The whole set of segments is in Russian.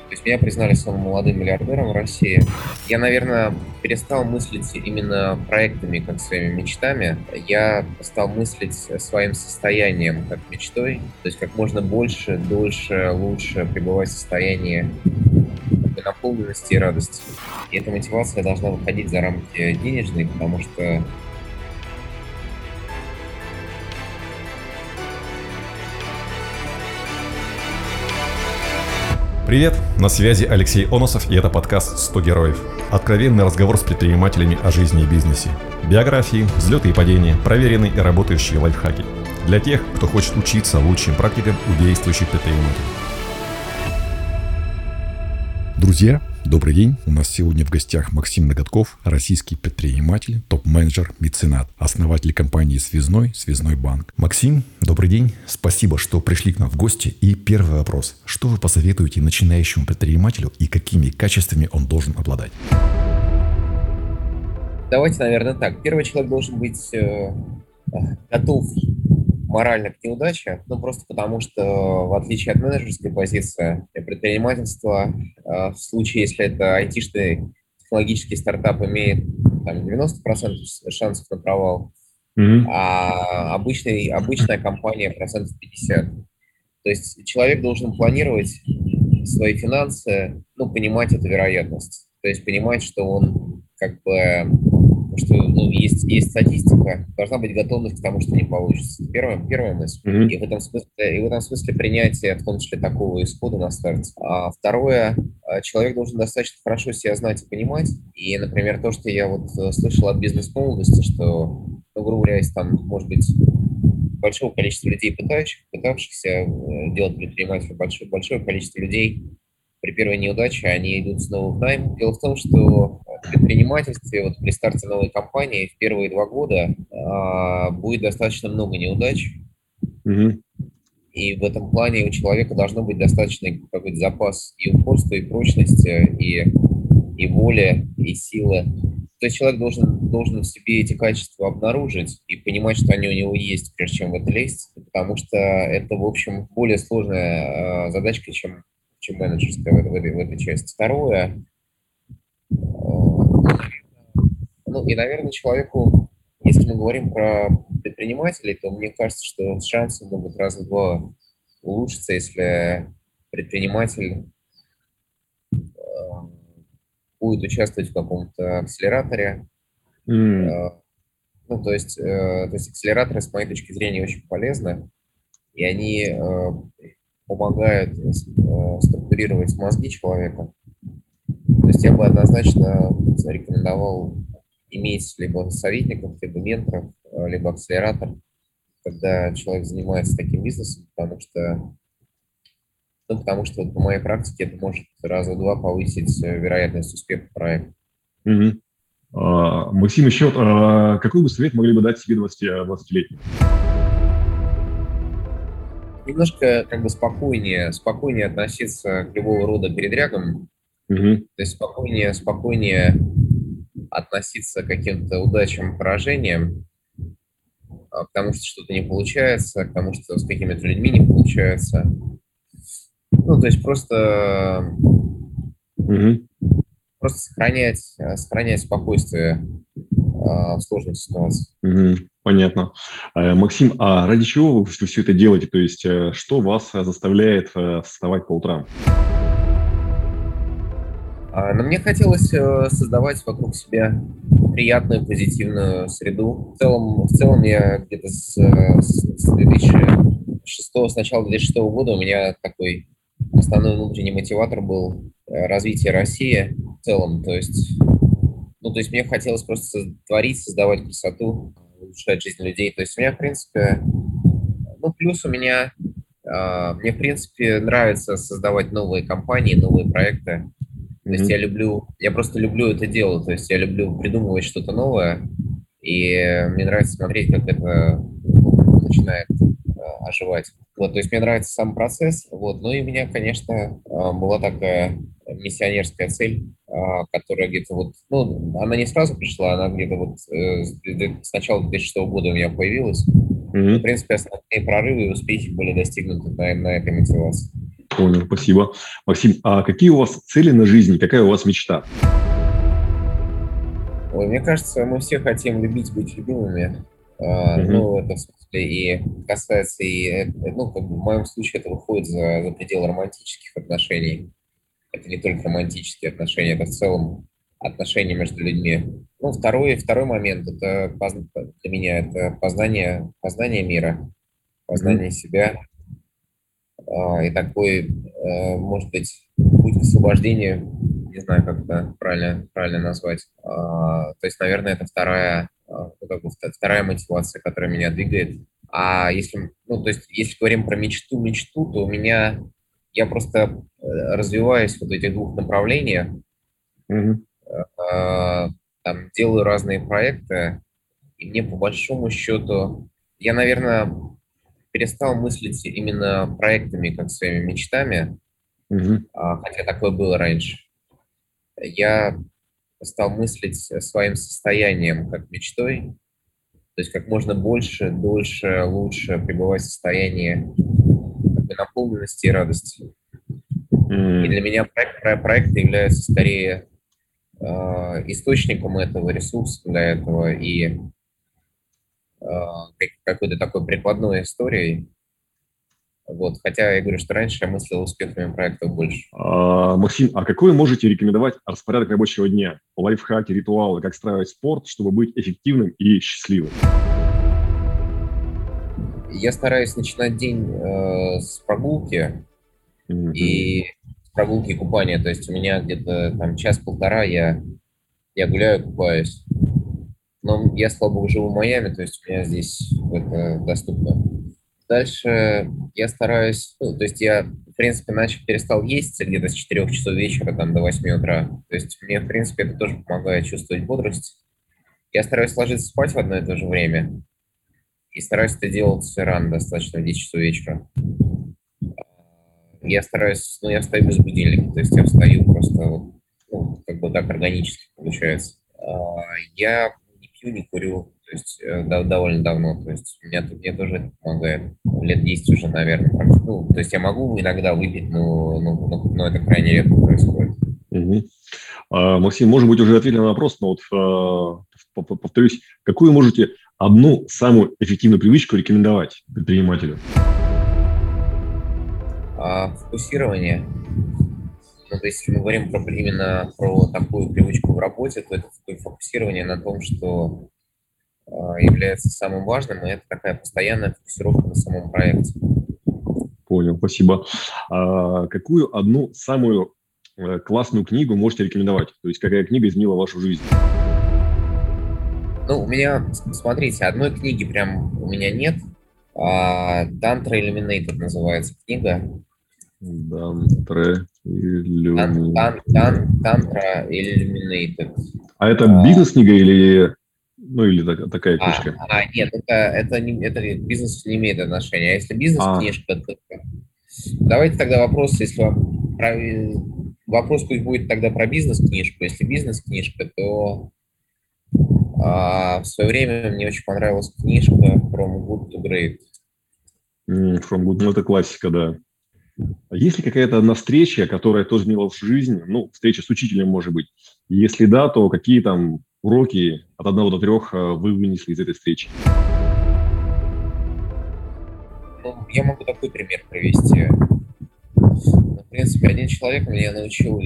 То есть меня признали самым молодым миллиардером в России. Я, наверное, перестал мыслить именно проектами, как своими мечтами. Я стал мыслить своим состоянием, как мечтой. То есть как можно больше, дольше, лучше пребывать в состоянии такой наполненности и радости. И эта мотивация должна выходить за рамки денежной, потому что Привет, на связи Алексей Оносов, и это подкаст «100 героев». Откровенный разговор с предпринимателями о жизни и бизнесе. Биографии, взлеты и падения, проверенные и работающие лайфхаки. Для тех, кто хочет учиться лучшим практикам у действующих предпринимателей. Друзья, добрый день. У нас сегодня в гостях Максим Ноготков, российский предприниматель, топ-менеджер, меценат, основатель компании «Связной», «Связной банк». Максим, добрый день. Спасибо, что пришли к нам в гости. И первый вопрос. Что вы посоветуете начинающему предпринимателю и какими качествами он должен обладать? давайте, наверное, так. Первый человек должен быть готов морально к неудаче, ну просто потому что, в отличие от менеджерской позиции, предпринимательство, в случае, если это айтишный технологический стартап, имеет там 90% шансов на провал, а обычная компания процентов 50. То есть человек должен планировать свои финансы, ну, понимать эту вероятность. То есть понимать, что он как бы, что есть статистика, должна быть готовность к тому, что не получится. Первая мысль. И в этом смысле принятие, в том числе, такого исхода на старте. А второе, человек должен достаточно хорошо себя знать и понимать. И, например, то, что я вот слышал от бизнес-молодости, что, ну, грубо говоря, есть там, может быть, большого количества людей, пытавшихся делать предпринимателя, большое количество людей при первой неудаче, они идут снова в найм. Дело в том, что в предпринимательстве, вот при старте новой компании в первые 2 года будет достаточно много неудач, и в этом плане у человека должно быть достаточный какой-то запас и упорства, и прочности, и воли, и силы. То есть человек должен в себе эти качества обнаружить и понимать, что они у него есть, прежде чем в это лезть, потому что это, в общем, более сложная задачка, чем менеджерская в этой части. Второе, ну и, наверное, человеку, если мы говорим про предпринимателей, то мне кажется, что шансы могут раза в два улучшиться, если предприниматель будет участвовать в каком-то акселераторе. То есть акселераторы, с моей точки зрения, очень полезны, и они помогают структурировать мозги человека. То есть я бы однозначно рекомендовал иметь либо советников, либо менторов, либо акселератор, когда человек занимается таким бизнесом, потому что вот по моей практике это может раза в два повысить вероятность успеха проекта. Максим, еще какой бы совет могли бы дать себе 20-летним? Немножко как бы спокойнее относиться к любого рода передрягам, то есть спокойнее относиться к каким-то удачам, поражениям, потому что что-то не получается, потому что с какими-то людьми не получается. Ну, то есть просто сохранять спокойствие в сложных ситуациях. Понятно. Максим, а ради чего вы все это делаете? То есть что вас заставляет вставать по утрам? Но мне хотелось создавать вокруг себя приятную, позитивную среду. В целом я где-то с 2006, с начала 2006 года у меня такой основной внутренний мотиватор был развитие России в целом. То есть мне хотелось просто творить, создавать красоту, улучшать жизнь людей. То есть у меня, в принципе, плюс у меня, мне, в принципе, нравится создавать новые компании, новые проекты. То есть я просто люблю это дело, то есть я люблю придумывать что-то новое, и мне нравится смотреть, как это начинает оживать. Вот, то есть мне нравится сам процесс, вот, ну и у меня, конечно, была такая миссионерская цель, которая где-то вот, она не сразу пришла, она где-то вот с начала 2006 года у меня появилась. В принципе, основные прорывы и успехи были достигнуты на этой мотивации. Понял, спасибо. Максим, а какие у вас цели на жизнь, какая у вас мечта? Ой, мне кажется, мы все хотим любить, быть любимыми. Мгм. Ну, это в смысле и касается ну, как бы в моем случае это выходит за пределы романтических отношений. Это не только романтические отношения, это в целом отношения между людьми. Ну, второй момент, это для меня это познание мира, Мгм. познание себя, и такой, может быть, путь к освобождению, не знаю, как это правильно назвать. То есть, наверное, это ну, как бы вторая мотивация, которая меня двигает. А если, ну, то есть, если говорим про мечту, то я просто развиваюсь вот в этих двух направлениях, Мгм. э, там, делаю разные проекты, и мне по большому счету, я, наверное, перестал мыслить именно проектами, как своими мечтами, Мгм. хотя такое было раньше. Я стал мыслить своим состоянием как мечтой, то есть как можно больше, дольше, лучше пребывать в состоянии как бы наполненности и радости. И М. для меня проекты являются скорее источником этого, ресурсом для этого и какой-то такой прикладной историей. Вот. Хотя я говорю, что раньше я мыслил успехами проектов больше. Максим, а какой можете рекомендовать распорядок рабочего дня? Лайфхаки, ритуалы, как строить спорт, чтобы быть эффективным и счастливым? Я стараюсь начинать день с прогулки Мгм. и купания. То есть у меня где-то там час-полтора я гуляю, купаюсь. Но я, слава богу, живу в Майами, то есть у меня здесь это доступно. Дальше я стараюсь, ну, то есть я, в принципе, перестал есть где-то с 4 часов вечера там, до 8 утра. То есть мне, в принципе, это тоже помогает чувствовать бодрость. Я стараюсь ложиться спать в одно и то же время. И стараюсь это делать рано, достаточно, в 10 часов вечера. Я стараюсь, ну, я встаю без будильника, то есть я встаю просто, вот, ну, как бы так органически получается. Я не пью, не курю, то есть довольно давно, то есть мне тоже это помогает. Лет 10 уже, наверное. Ну, то есть я могу иногда выпить, но это крайне редко происходит. Мгм. Максим, может быть, уже ответили на вопрос, но вот повторюсь, какую можете одну самую эффективную привычку рекомендовать предпринимателю? Фокусирование, ну, то есть если мы говорим именно про такую привычку в работе, то это такое фокусирование на том, что является самым важным, и это такая постоянная фокусировка на самом проекте. Понял, спасибо. Какую одну самую классную книгу можете рекомендовать? То есть какая книга изменила вашу жизнь? Ну, у меня, смотрите, одной книги прям у меня нет. Tantra Illuminated называется книга. Дантре иллюминатор. Tantra Illuminated. А это А, бизнес-книга или, ну, или такая книжка? нет, это бизнес не имеет отношения. А если бизнес-книжка, то давайте тогда вопрос, если вам вопрос пусть будет тогда про бизнес-книжку. Если бизнес-книжка, то в свое время мне очень понравилась книжка From Good to Great. From Good, ну, это классика, да. А есть ли какая-то одна встреча, которая тоже изменила вашу жизнь? Ну, встреча с учителем, может быть. Если да, то какие там уроки от 1 до 3 вы вынесли из этой встречи? Ну, я могу такой пример привести. Ну, в принципе, один человек меня научил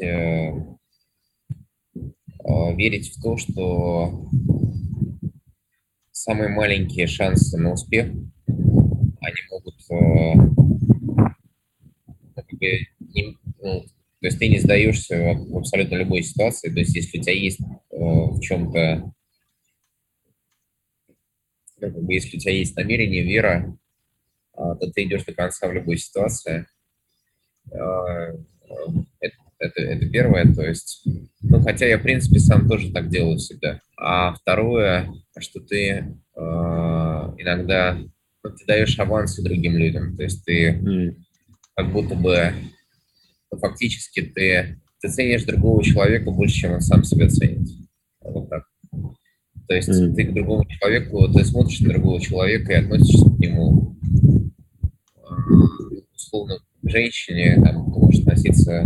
верить в то, что самые маленькие шансы на успех, они могут, как бы, ну, то есть ты не сдаешься в абсолютно любой ситуации, то есть если у тебя есть в чем-то, ну, как бы, если у тебя есть намерение, вера, то ты идешь до конца в любой ситуации. А, это первое, то есть, ну, хотя я, в принципе, сам тоже так делаю всегда. А второе, что ты иногда, ну, ты даешь авансы другим людям, то есть ты М. как будто бы, ну, фактически ты ценишь другого человека больше, чем он сам себя ценит. Вот так. То есть ты М. к другому человеку, ты смотришь на другого человека и относишься к нему условно к женщине, там, ты можешь относиться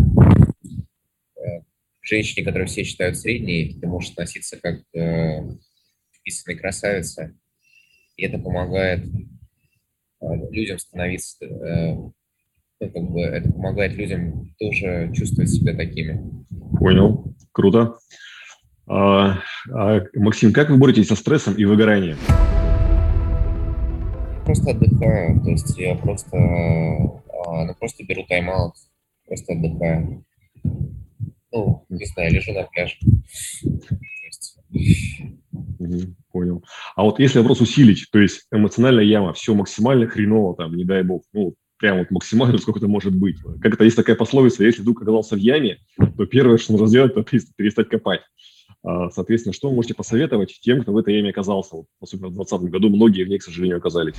к женщине, которую все считают средней, ты можешь относиться как к вписанной красавице, и это помогает людям становиться, ну, как бы это помогает людям тоже чувствовать себя такими. Понял. Круто. Максим, как вы боретесь со стрессом и выгоранием? Я просто отдыхаю, то есть я просто, ну, просто беру тайм-аут, просто отдыхаю. Ну, не знаю, лежу на пляже. То есть, Мгм, понял. А вот если вопрос усилить, то есть эмоциональная яма, все максимально хреново, там, не дай бог, ну, прям вот максимально, сколько это может быть. Как это есть такая пословица, если вдруг оказался в яме, то первое, что нужно сделать, это перестать копать. Соответственно, что вы можете посоветовать тем, кто в этой яме оказался? Вот, особенно в 2020 году многие в ней, к сожалению, оказались.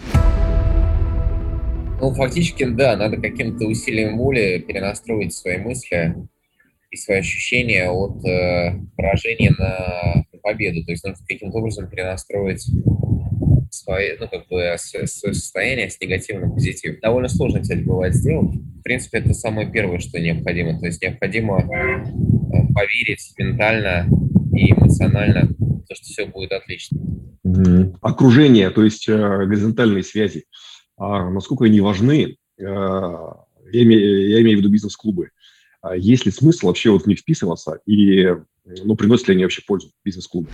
ну, фактически, да, надо каким-то усилием воли перенастроить свои мысли и свои ощущения от поражения на победу. То есть нужно каким-то образом перенастроить свои, ну, как бы, свое состояние с негатива на позитив. Довольно сложно, кстати, бывает сделать. В принципе, это самое первое, что необходимо. То есть необходимо поверить ментально и эмоционально, в то, что все будет отлично. Мгм. Окружение, то есть горизонтальные связи. Насколько они важны? Я имею в виду бизнес-клубы. Есть ли смысл вообще вот в них вписываться и ну, приносят ли они вообще пользу бизнес-клубы?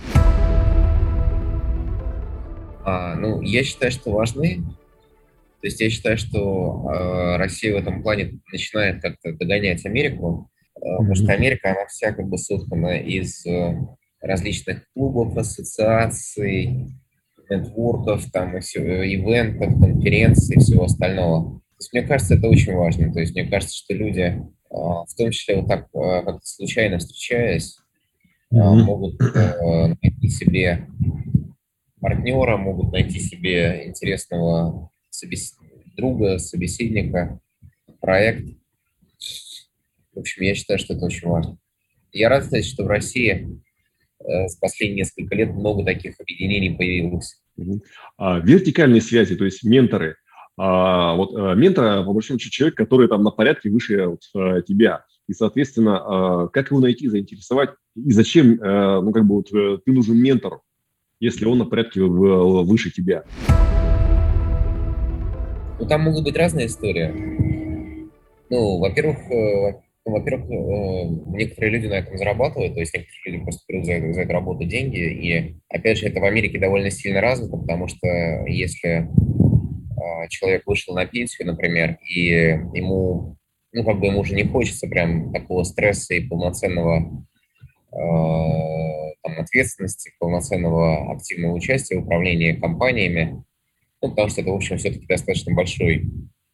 Ну, я считаю, что важны. То есть я считаю, что Россия в этом плане начинает как-то догонять Америку, потому что Мгм. Америка, она вся как бы соткана из различных клубов, ассоциаций, нетворков, там, ивентов, конференций и всего остального. То есть мне кажется, это очень важно. То есть мне кажется, что люди, в том числе вот так как-то случайно встречаясь, Мгм. могут найти себе партнера, могут найти себе интересного друга, собеседника, проект. В общем, я считаю, что это очень важно. Я рад, кстати, что в России за последние несколько лет много таких объединений появилось. Мгм. Вертикальные связи, то есть менторы. Ментора, по большому счету, человек, который там на порядке выше вот, тебя. И, соответственно, как его найти, заинтересовать, и зачем, ну, как бы, вот, ты нужен ментору, если он на порядке выше тебя. Ну, там могут быть разные истории. Ну, некоторые люди на этом зарабатывают, то есть некоторые люди просто берут за эту работу деньги, и, опять же, это в Америке довольно сильно развито, потому что если человек вышел на пенсию, например, и ему, ну, как бы ему уже не хочется прям такого стресса и полноценного там, ответственности, полноценного активного участия в управлении компаниями, ну, потому что это, в общем, все-таки достаточно большой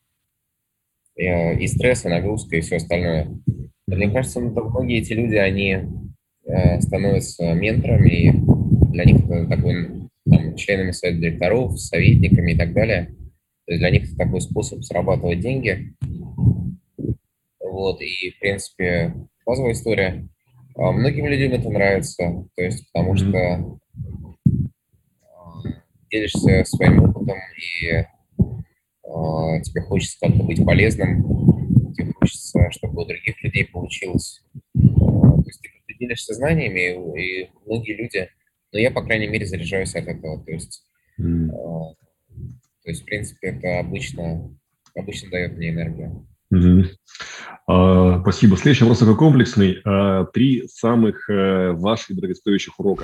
и стресс, и нагрузка, и все остальное. Мне Мгм. кажется, ну, так многие эти люди, они становятся менторами, и для них это такой, там, членами совета директоров, советниками и так далее. То есть для них это такой способ зарабатывать деньги. Вот, и, в принципе, базовая история. Многим людям это нравится, то есть потому Мгм. что делишься своим опытом, и тебе хочется как-то быть полезным, тебе хочется, чтобы у других людей получилось. То есть ты как-то делишься знаниями, и многие люди, но я, по крайней мере, заряжаюсь от этого. Мгм. В принципе, это обычно дает мне энергию. Мгм. Спасибо. Следующий вопрос такой комплексный. Три самых ваших дорогостоящих урока.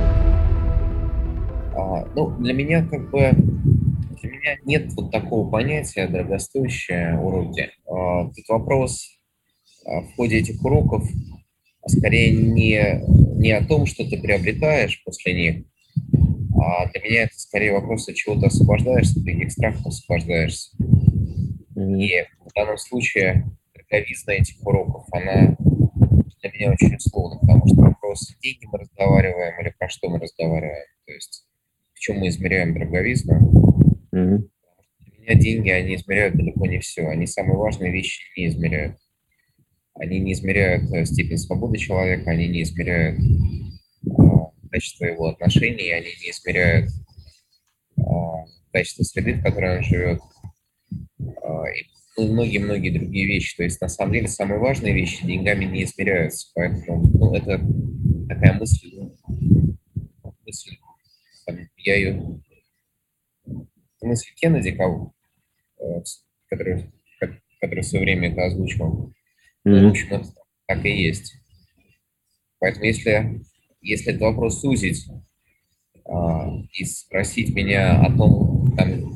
Ну, для меня нет вот такого понятия дорогостоящие уроки. Тут вопрос в ходе этих уроков скорее не о том, что ты приобретаешь после них, а для меня это скорее вопрос, от чего ты освобождаешься, от каких страхов освобождаешься. Мгм. И в данном случае дороговизна этих уроков, она для меня очень условна, потому что вопрос, деньги мы разговариваем или про что мы разговариваем, то есть в чем мы измеряем дороговизну. Мгм. Для меня деньги, они измеряют далеко не все, они самые важные вещи не измеряют. Они не измеряют степень свободы человека, они не измеряют качество его отношений, они не измеряют качество среды, в которой он живет. И ну, и многие-многие другие вещи. То есть, на самом деле, самые важные вещи деньгами не измеряются. Поэтому, ну, это такая мысль, там, я ее, мысль Кеннеди, который, который в свое время это озвучивал. Ну, в Мгм. общем, это так и есть. Поэтому, если этот вопрос сузить и спросить меня о том, там,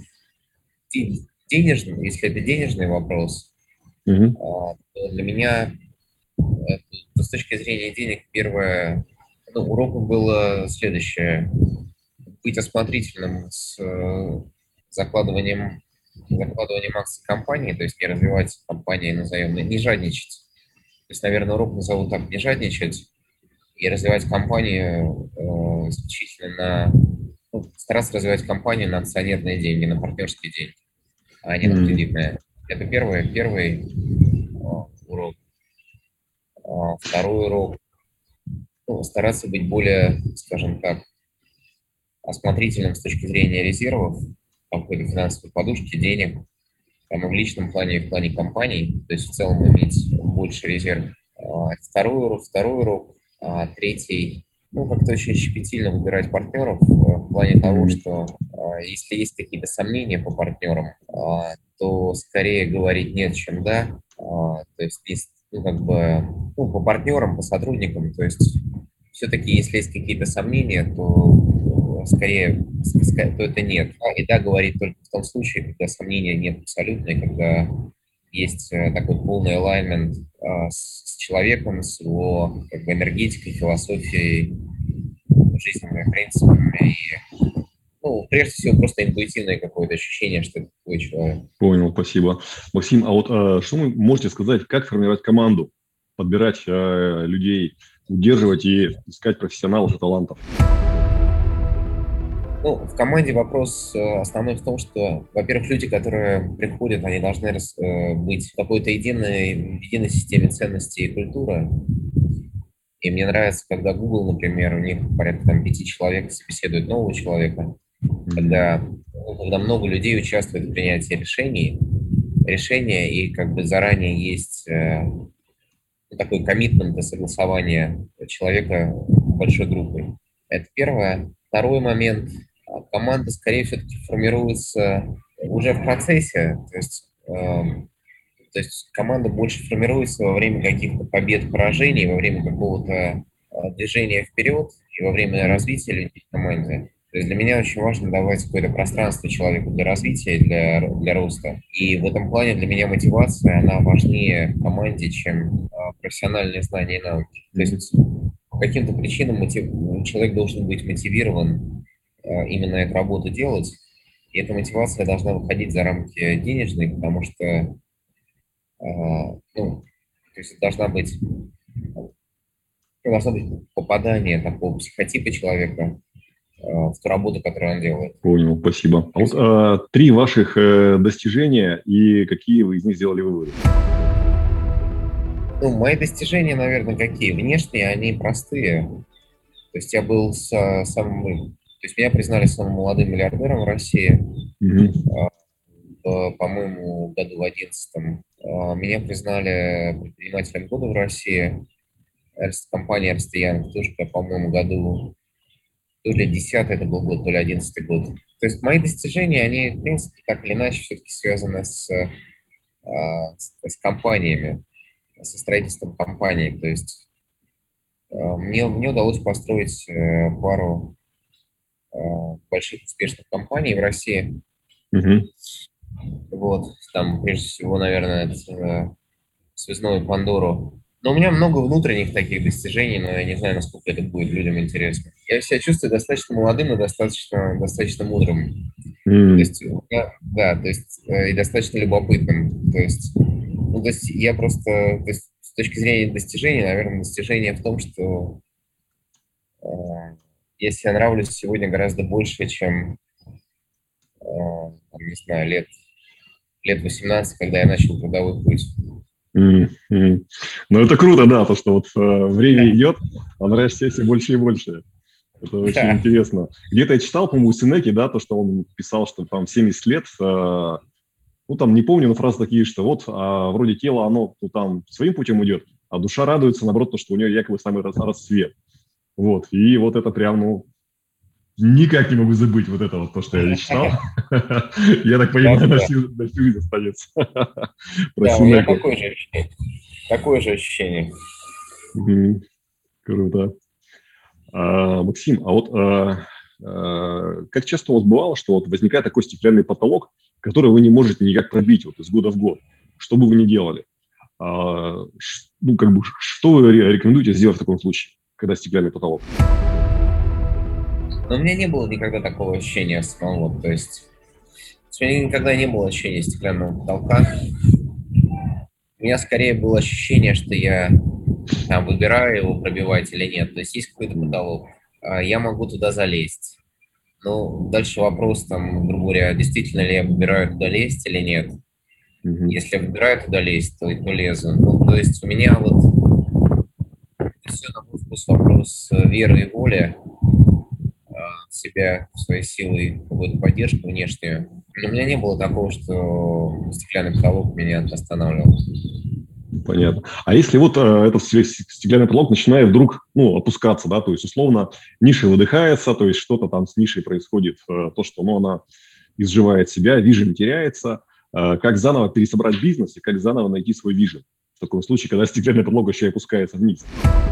денежный, если это денежный вопрос, Мгм. то для меня, с точки зрения денег, первое, ну, уроком было следующее. Быть осмотрительным с закладыванием, закладыванием акций компании, то есть не развивать компании, назовем, не жадничать. То есть, наверное, урок назову так: не жадничать и развивать компанию исключительно стараться развивать компанию на акционерные деньги, на партнерские деньги, а не на Мгм. кредитные. Это первый урок. Второй урок, ну, стараться быть более, скажем так, осмотрительным с точки зрения резервов, там, какой-то финансовой подушки, денег, там, и в личном плане, и в плане компаний, то есть в целом иметь больше резерв. Второй урок. Третий, ну, как-то очень щепетильно выбирать партнеров в плане того, Мгм. что если есть какие-то сомнения по партнерам, то скорее говорить нет, чем да. То есть, ну, как бы, ну, по партнерам, по сотрудникам, то есть все-таки, если есть какие-то сомнения, то то это нет. И да говорить только в том случае, когда сомнения нет абсолютно, и когда есть такой полный alignment с человеком, с его, как бы, энергетикой, философией, жизненными принципами. И, ну, прежде всего, просто интуитивное какое-то ощущение, что это такой человек. Понял, спасибо. Максим, а вот что вы можете сказать, как формировать команду, подбирать людей, удерживать и искать профессионалов и талантов? Ну, в команде вопрос основной в том, что, во-первых, люди, которые приходят, они должны быть в какой-то единой системе ценностей и культуры. И мне нравится, когда Google, например, у них порядка там 5 человек собеседует нового человека, Мгм. когда много людей участвует в принятии решения, и как бы заранее есть ну, такой коммитмент и согласование человека большой группой. Это первое. Второй момент. Команда, скорее все-таки, формируется уже в процессе. То есть команда больше формируется во время каких-то побед, поражений, во время какого-то движения вперед и во время развития людей в команде. То есть для меня очень важно давать какое-то пространство человеку для развития, для роста. И в этом плане для меня мотивация, она важнее в команде, чем профессиональные знания и навыки. То Мгм. есть по каким-то причинам человек должен быть мотивирован именно эту работу делать, и эта мотивация должна выходить за рамки денежной, потому что ну, то есть должно быть попадание такого психотипа человека в ту работу, которую он делает. Понял, спасибо. А То вот есть, три ваших достижения и какие вы из них сделали выводы? ну, мои достижения, наверное, какие? Внешние, они простые. То есть я был то есть меня признали самым молодым миллиардером в России, Мгм. по-моему, году в 11-м. Меня признали предпринимателем года в России. Компания Ernst Young тоже, по-моему, году то ли 10-й это был год, то ли 11-й год. То есть мои достижения, они, в принципе, так или иначе все-таки связаны с компаниями, со строительством компаний. То есть мне удалось построить пару больших успешных компаний в России. Мгм. Вот, там, прежде всего, наверное, это связную Пандору. Но у меня много внутренних таких достижений, но я не знаю, насколько это будет людям интересно. Я себя чувствую достаточно молодым и достаточно мудрым. То М. есть, да, то есть, и достаточно любопытным. То есть я просто, то есть, с точки зрения достижений, наверное, достижение в том, что э, я себе нравлюсь сегодня гораздо больше, чем, там, не знаю, лет 18, когда я начал трудовой путь. М. М. Ну, это круто, да, то, что вот время идет, а нравишься все больше и больше. Это очень Да, интересно. Где-то я читал, по-моему, у Сенеки, да, то, что он писал, что там 70 лет ну, там, не помню, но фразы такие, что вот вроде тело, оно ну, там своим путем идет, а душа радуется, наоборот, то, что у нее якобы самый расцвет. Вот, и вот это прям, ну, никак не могу забыть вот это вот то, что я читал. Я так Да, понимаю, на да. всю жизнь останется. Про Да, у меня Синеку. такое же ощущение. Такое же ощущение. Мгм. Круто. Максим, а вот как часто у вас бывало, что вот возникает такой стеклянный потолок, который вы не можете никак пробить вот из года в год? Что бы вы ни делали? Ну, как бы, что вы рекомендуете сделать в таком случае, когда стеклянный потолок? Но у меня не было никогда такого ощущения самого. То есть у меня никогда не было ощущения стеклянного потолка. У меня скорее было ощущение, что я там выбираю его пробивать или нет. То есть есть какой-то потолок, я могу туда залезть. Ну, дальше вопрос, там, грубо говоря, действительно ли я выбираю туда лезть или нет. Мгм. Если я выбираю туда лезть, то лезу. Ну, то есть у меня вот все на мой вкус вопрос веры и воли в себя, в свои силы, и какую-то поддержку внешнюю. Но у меня не было такого, что стеклянный потолок меня останавливал. Понятно. А если вот этот стеклянный потолок начинает вдруг, ну, опускаться, да, то есть, условно, ниша выдыхается, то есть что-то там с нишей происходит, то, что, ну, она изживает себя, вижен теряется, как заново пересобрать бизнес и как заново найти свой вижен в таком случае, когда стеклянный потолок еще и опускается вниз.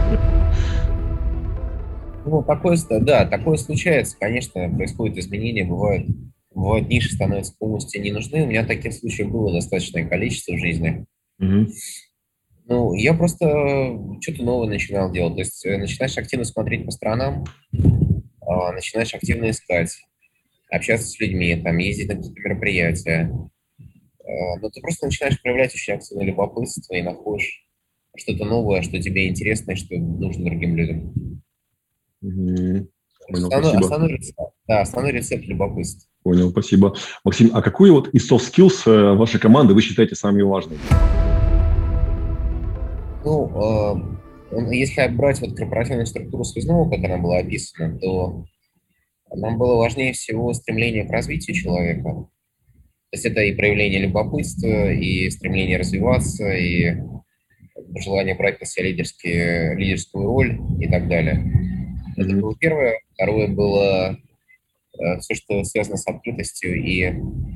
Ну, такое, да, такое случается, конечно, происходят изменения, бывают ниши становятся полностью не нужны. У меня таких случаев было достаточное количество в жизни. Мгм. Ну, я просто что-то новое начинал делать. То есть начинаешь активно смотреть по сторонам, начинаешь активно искать, общаться с людьми, там, ездить на какие-то мероприятия. Но ты просто начинаешь проявлять очень активное любопытство и находишь что-то новое, что тебе интересно и что нужно другим людям. Мгм. Понял, Основной, спасибо. основной рецепт, да, основной рецепт любопытства. Понял, спасибо. Максим, а какой вот из soft skills вашей команды вы считаете самыми важными? Ну, если брать вот корпоративную структуру связного, как она была описана, то нам было важнее всего стремление к развитию человека. То есть это и проявление любопытства, и стремление развиваться, и желание брать на себя лидерскую роль и так далее. Это Мгм. было первое. Второе было все, что связано с открытостью и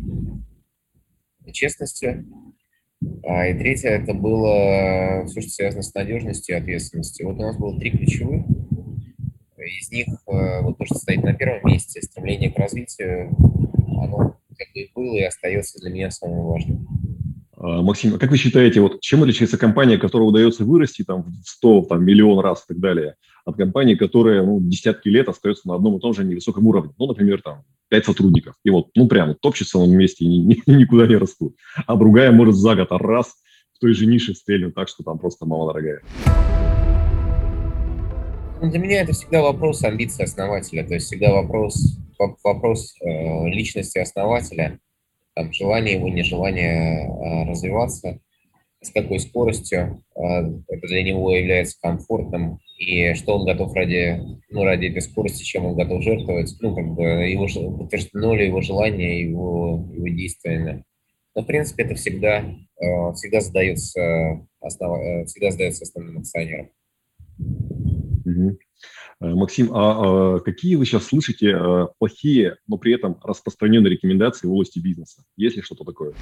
честностью. И третье, это было все, что связано с надежностью и ответственностью. Вот у нас было три ключевых. Из них вот то, что стоит на первом месте, стремление к развитию, оно как бы и было и остается для меня самым важным. Максим, а как вы считаете, вот чем отличается компания, которой удается вырасти там, в 100, там, миллион раз и так далее, от компании, которая ну, десятки лет остается на одном и том же невысоком уровне? Ну, например, там, 5 сотрудников, и вот, ну, прямо топчется на месте и никуда не растут. А другая может за год раз в той же нише стрельнуть так, что там просто мама дорогая. Ну, для меня это всегда вопрос амбиции основателя, то есть всегда вопрос личности основателя, там, желание его, нежелание развиваться, с какой скоростью это для него является комфортным, и что он готов ради этой скорости, чем он готов жертвовать, ну, как бы, подтверждено ли его желание, его действиями. Но, в принципе, это всегда задается основным акционером. Мгм. Максим, а какие вы сейчас слышите плохие, но при этом распространенные рекомендации в области бизнеса? Есть ли что-то такое?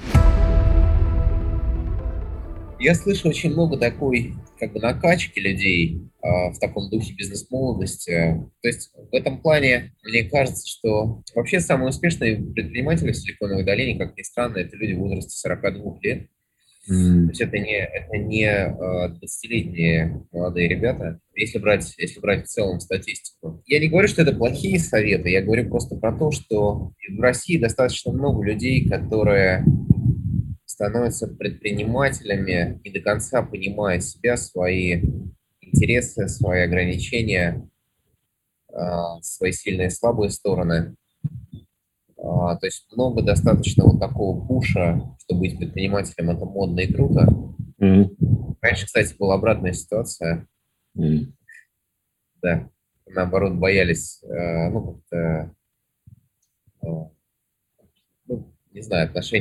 Я слышу очень много такой, как бы, накачки людей в таком духе бизнес-молодости. То есть в этом плане мне кажется, что вообще самые успешные предприниматели в Силиконовой долине, как ни странно, это люди в возрасте 42 лет. То М, есть это не 20-летние молодые ребята, если брать в целом статистику. Я не говорю, что это плохие советы, я говорю просто про то, что в России достаточно много людей, которые становятся предпринимателями, не до конца понимая себя, свои интересы, свои ограничения, свои сильные и слабые стороны. То есть много достаточно вот такого пуша, что быть предпринимателем это модно и круто. м, Раньше, кстати, была обратная ситуация, м. да, наоборот, боялись, ну, как-то, э, ну, не знаю, отношения все-таки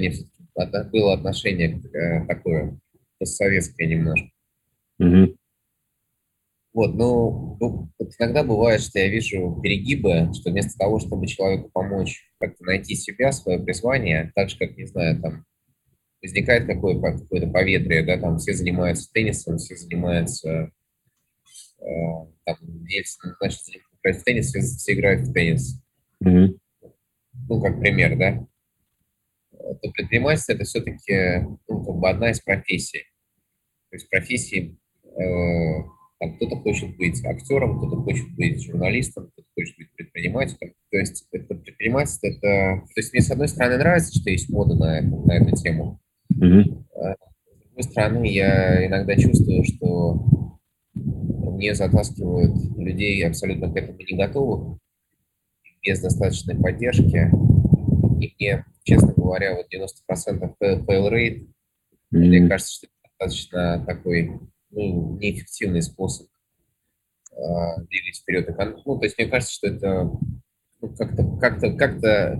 было отношение такое постсоветское немножко. Мгм. Вот, ну, вот иногда бывает, что я вижу перегибы, что вместо того, чтобы человеку помочь как-то найти себя, свое призвание, так же, как, не знаю, там, возникает какое-то поветрие, да, там все занимаются теннисом, все занимаются, э, там, если, значит, играть в теннис, все играют в теннис. Мгм. Ну, как пример, да. То предпринимательство это все-таки, ну, как бы одна из профессий. То есть профессии, там кто-то хочет быть актером, кто-то хочет быть журналистом, кто-то хочет быть предпринимателем. То есть это предпринимательство, это... То есть мне, с одной стороны, нравится, что есть мода на эту тему. Мгм. С другой стороны, я иногда чувствую, что мне затаскивают людей абсолютно к этому не готовых, без достаточной поддержки. И мне, честно говоря, вот 90% fail rate, мне Мгм. кажется, что это достаточно такой, ну, неэффективный способ двигать вперед экономику. Ну, то есть мне кажется, что это, ну, как-то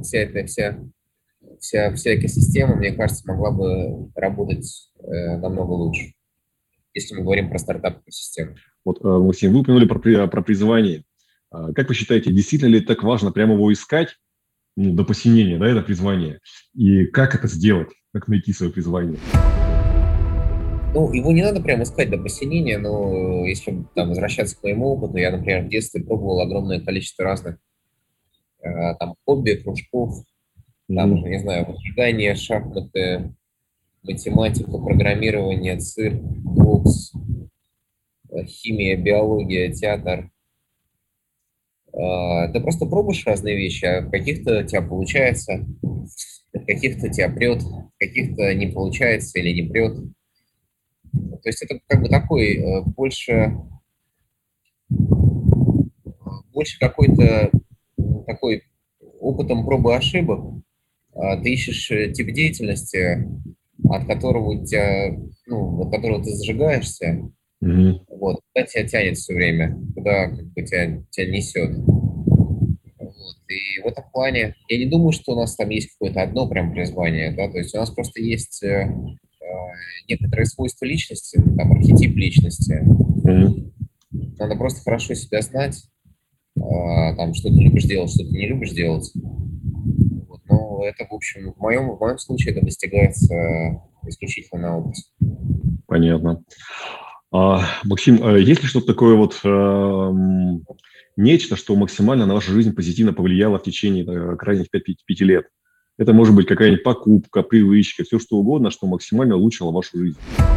вся экосистема, мне кажется, могла бы работать намного лучше, если мы говорим про стартап-экосистему. Вот, Максим, вы упомянули про призвание. Как вы считаете, действительно ли так важно прямо его искать, ну, до посинения, да, это призвание? И как это сделать? Как найти свое призвание? Ну, его не надо прямо искать до посинения, но если там возвращаться к моему опыту, я, например, в детстве пробовал огромное количество разных там хобби, кружков, там, Мгм. не знаю, возжигание, шахматы, математика, программирование, цирк, бокс, химия, биология, театр. Ты просто пробуешь разные вещи, а в каких-то у тебя получается, в каких-то тебя прет, в каких-то не получается или не прет. То есть это как бы такой больше какой-то такой опытом пробы и ошибок. Ты ищешь тип деятельности, от которого у тебя, ну, от которого ты зажигаешься, Мгм. вот, куда тебя тянет все время, куда как бы тебя несет. Вот. И в этом плане я не думаю, что у нас там есть какое-то одно прям призвание, да, то есть у нас просто есть некоторые свойства личности, там, архетип личности. Мгм. Надо просто хорошо себя знать, там, что ты любишь делать, что ты не любишь делать. Вот. Но это, в общем, в моем случае это достигается исключительно на опыте. Понятно. Максим, есть ли что-то такое вот нечто, что максимально на вашу жизнь позитивно повлияло в течение крайних 5 лет? Это может быть какая-нибудь покупка, привычка, все что угодно, что максимально улучшило вашу жизнь.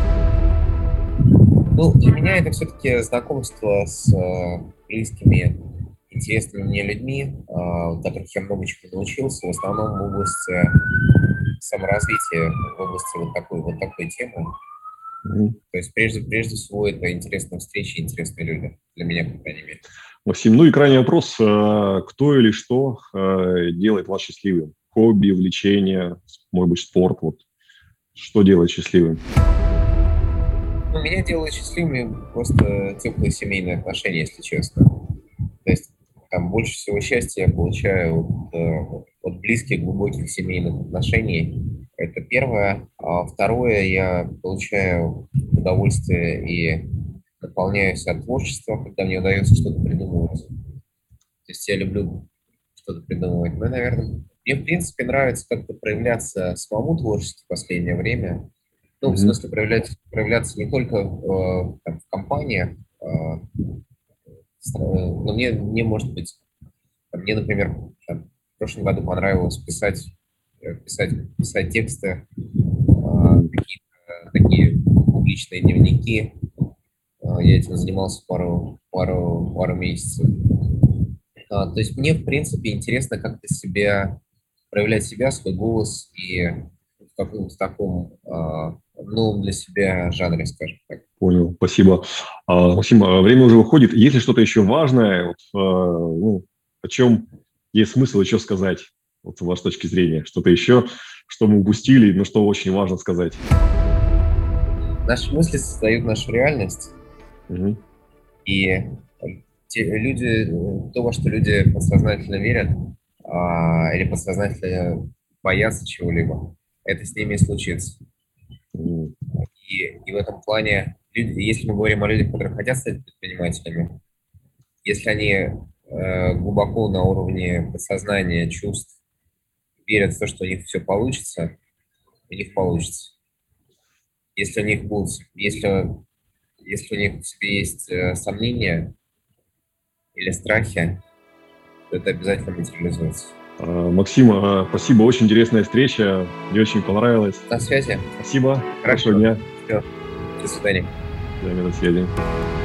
Ну, для меня это все-таки знакомство с близкими, интересными мне людьми, у которых я много чего научился, в основном в области саморазвития, в области вот такой темы. Мгм. То есть прежде всего это интересные встречи, интересные люди, для меня, по крайней мере. Максим, ну и крайний вопрос. Кто или что делает вас счастливым? Хобби, увлечение, может быть, спорт. Вот. Что делает счастливым? Ну, меня делают счастливыми просто теплые семейные отношения, если честно. То есть там больше всего счастья я получаю от близких, глубоких семейных отношений. Это первое. А второе, я получаю удовольствие и наполняюсь от творчества, когда мне удается что-то придумывать. То есть я люблю что-то придумывать. Ну, наверное, мне, в принципе, нравится как-то проявляться самому творчески в последнее время. Ну, в Мгм. смысле, проявляться не только там, в компаниях, но мне, может быть, мне, например, там, в прошлом году понравилось писать тексты, Мгм. какие-то такие публичные дневники. Я этим занимался пару месяцев. То есть мне, в принципе, интересно как-то проявлять себя, свой голос и в каком-то таком новом для себя жанре, скажем так. Понял, спасибо. Максим, время уже выходит. Есть ли что-то еще важное, вот, ну, о чем есть смысл еще сказать, вот, с вашей точки зрения? Что-то еще, что мы упустили, но что очень важно сказать? Наши мысли создают нашу реальность, Мгм. и то, во что люди подсознательно верят, или подсознательно боятся чего-либо, это с ними и случится. И в этом плане, если мы говорим о людях, которые хотят стать предпринимателями, если они глубоко на уровне подсознания, чувств верят в то, что у них все получится, у них получится. Если у них будут, если у них в себе есть сомнения или страхи, то это обязательно материализуется. Максим, спасибо, очень интересная встреча, мне очень понравилось. На связи. Спасибо, Хорошо. хорошего дня. Все. До свидания. До свидания.